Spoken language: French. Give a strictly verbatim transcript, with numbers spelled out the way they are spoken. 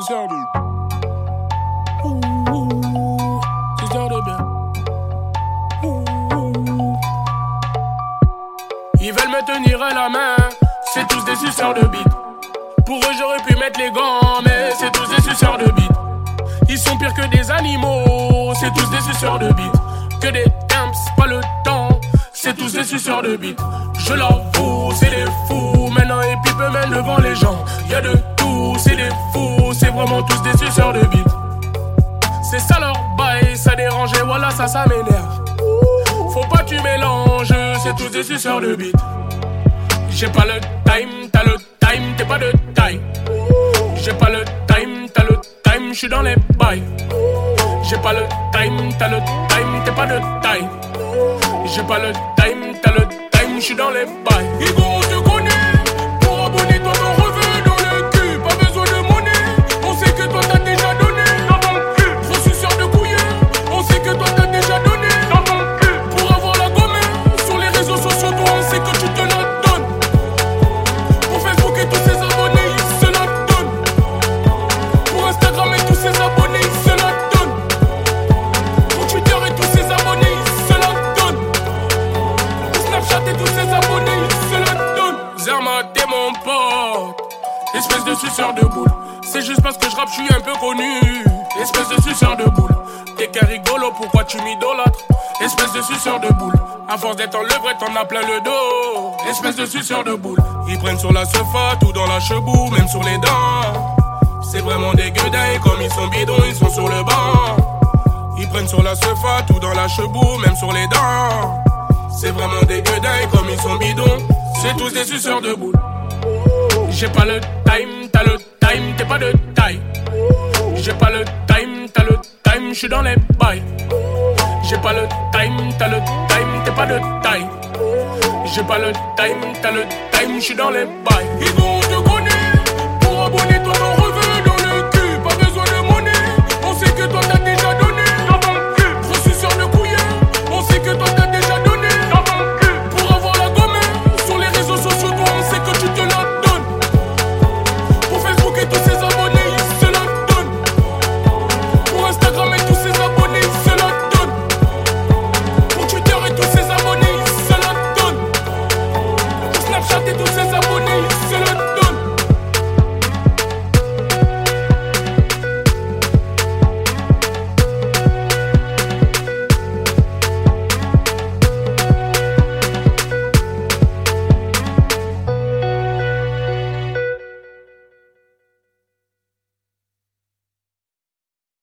suceur de. Ouh, suceur de bien. Ouh. Ils veulent me tenir à la main, c'est tous des suceurs de bite. Pour eux j'aurais pu mettre les gants, mais c'est tous des suceurs de bite. Ils sont pires que des animaux, c'est tous des suceurs de bite. Que des temps, pas le temps, c'est tous des suceurs de bite. Je l'avoue, c'est des fous, maintenant et puis peu même devant les gens. Y'a de tout, c'est des fous, c'est vraiment tous des suceurs de bite. C'est ça leur bail, ça dérange et voilà ça, ça m'énerve. Faut pas que tu mélanges, c'est tous des suceurs de bite. J'ai pas le time, t'as le time, t'es pas de taille. J'ai pas le time, t'as le time, j'suis dans les bails. J'ai pas le time, t'as le time, t'es pas de taille. J'ai pas le time, t'as le time, j'suis dans les bails. Igo, on te connaît, pour abonner toi ton revenu dans le cul. Pas besoin de monnaie, on sait que toi t'as déjà donné. Dans ton cul, gros suceur de couillère, on sait que toi t'as déjà donné. Dans ton cul, pour avoir la gomme, sur les réseaux sociaux, toi on sait que tu te la donnes. Pour Facebook et tous ses abonnés, ils se la donnent. Pour Instagram et tous ses abonnés, ils se la donnent. Pour Twitter et tous ses abonnés, ils se la donnent. Pour Snapchat et tous ses abonnés, ils se la donnent. Zermatt t'es mon pote, espèce de suceur de boule. C'est juste parce que je rappe, je suis un peu connu. Espèce de suceur de boule. T'es qu'un rigolo, pourquoi tu m'idolâtres? Espèce de suceur de boule. À force d'être en levrette, t'en as plein le dos. Espèce de suceur de boule. Ils prennent sur la sofa, tout dans la chebou, même sur les dents. C'est vraiment des gueudins, comme ils sont bidons, ils sont sur le banc. Ils prennent sur la sofa, tout dans la chebou, même sur les dents. C'est vraiment des gueudins, comme ils sont bidons. C'est tous des suceurs de boule. J'ai pas le time, t'as le time, t'es pas de taille. J'ai pas le time, t'as le time, j'suis dans les bails. J'ai pas le time, t'as le time, t'es pas de taille. J'ai pas le time, t'as le time, j'suis dans les bails.